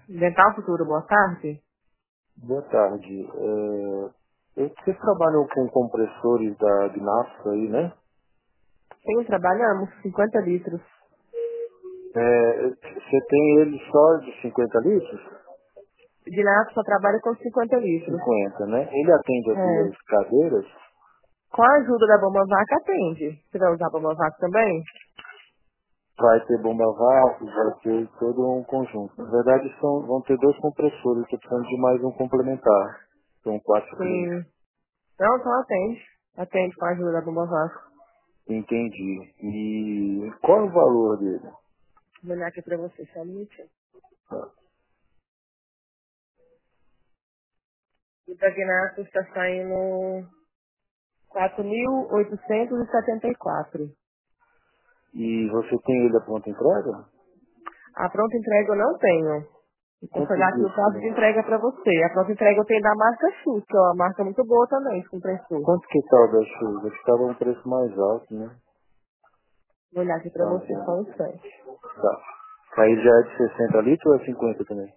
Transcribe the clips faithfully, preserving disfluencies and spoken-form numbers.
Dental Futuro, boa tarde. Boa tarde. É, eu- vocês trabalham com compressores da Gnafsa aí, né? Sim, trabalhamos cinquenta litros. É, você tem ele só de cinquenta litros? De nada, só trabalha com cinquenta litros. cinquenta, né? Ele atende as É. duas cadeiras? Com a ajuda da bomba vaca, atende. Você vai usar a bomba vaca também? Vai ter bomba vácuo, vai ter todo um conjunto. Na verdade, são, vão ter dois compressores, estou precisando de mais um complementar. São quatro clientes. Sim. Não, então atende. Atende com a ajuda da bomba vaca. Entendi. E qual é o valor dele? Vou olhar aqui pra você, só um minutinho. Ah, O da Gnassi está saindo quatro mil oitocentos e setenta e quatro. E você tem ele a pronta entrega? A pronta entrega eu não tenho. Eu posso Quantos olhar aqui o litros? prazo de entrega pra você. A pronta entrega eu tenho da marca Chute, que é uma marca muito boa também, com preço. Quanto que tá o da chuva? Acho que tava um preço mais alto, né? Vou olhar aqui pra Tá você só vendo. um instante. Tá. Aí já é de sessenta litros ou é cinquenta também?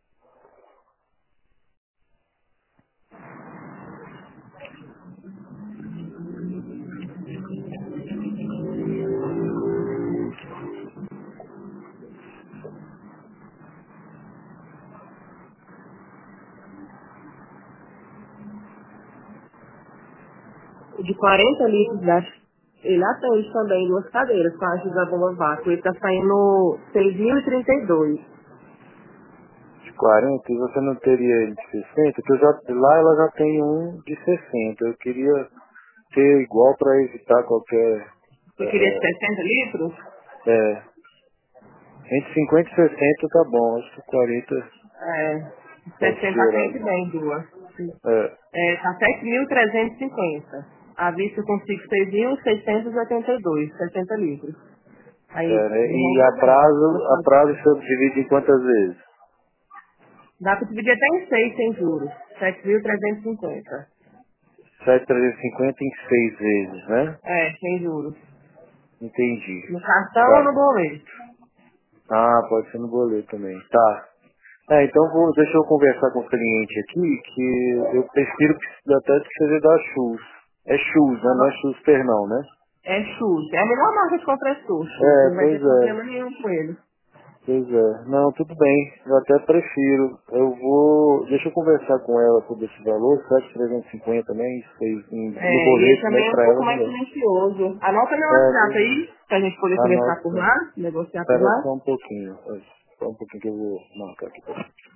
O de quarenta litros, da, ele atende também duas cadeiras com a ajuda da bomba vácuo. Ele tá saindo seis mil e trinta e dois. De quarenta e você não teria ele de sessenta? Que eu já, lá ela já tem um de sessenta. Eu queria ter igual para evitar qualquer... Você queria É, sessenta litros? é, entre cinquenta e sessenta tá bom. Acho que quarenta É, pode sessenta chorar. atende bem duas. É, É, tá sete mil trezentos e cinquenta. A vista eu consigo seis mil seiscentos e oitenta e dois, sessenta litros. Aí, é, né? E enrola a bem. prazo, Duas a prazo cadeiras. você divide em quantas vezes? Dá pra dividir até em seis sem juros. sete mil trezentos e cinquenta. sete mil trezentos e cinquenta em seis vezes, né? É, sem juros. Entendi. No cartão ou Tá. no boleto? Ah, pode ser no boleto também. Tá. É, então vou, deixa eu conversar com o cliente aqui, que eu prefiro que até que seja da Shoes. É Shoes, né? Não é Shoes Pernão, né? É chute. É a melhor marca de compressor, chute. É, Não vai pois ter é. problema nenhum com ele. Pois é. Não, tudo bem. Eu até prefiro. Eu vou. Deixa eu conversar com ela sobre esse valor, sete mil trezentos e cinquenta também, seis, no É, e ele boleto, também mas é um pra pouco ela mais melhor. silencioso. Anota meu É, WhatsApp pois é. aí, pra gente poder conversar por Anota. lá, negociar por Espera lá. só um pouquinho. é, Só um pouquinho que eu vou marcar aqui.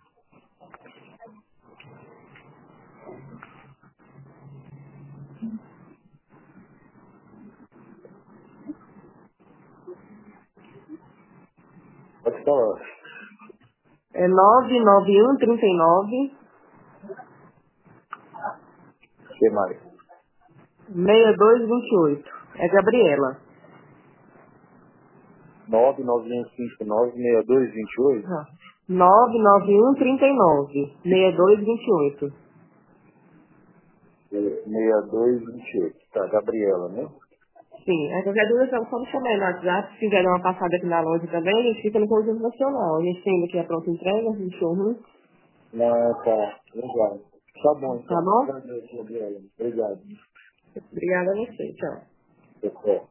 Pode falar. É nove nove um trinta e nove O que mais? seis dois vinte e oito. É Gabriela. nove nove um cinco nove seis dois dois oito. Ah. nove nove um trinta e nove seis dois vinte e oito. seis dois dois oito. Tá, Gabriela, né? Sim, a qualquer dúvida é só me chamar aí no WhatsApp. Se quiser dar uma passada aqui na loja também, a gente fica no Conjunto Nacional. A gente tem aqui a pronta entrega, no showroom. Não, tá. Legal. Tá bom, Tá então. bom? Agradeço, Gabriela. Obrigado. Obrigada a você. Tchau. Pessoal.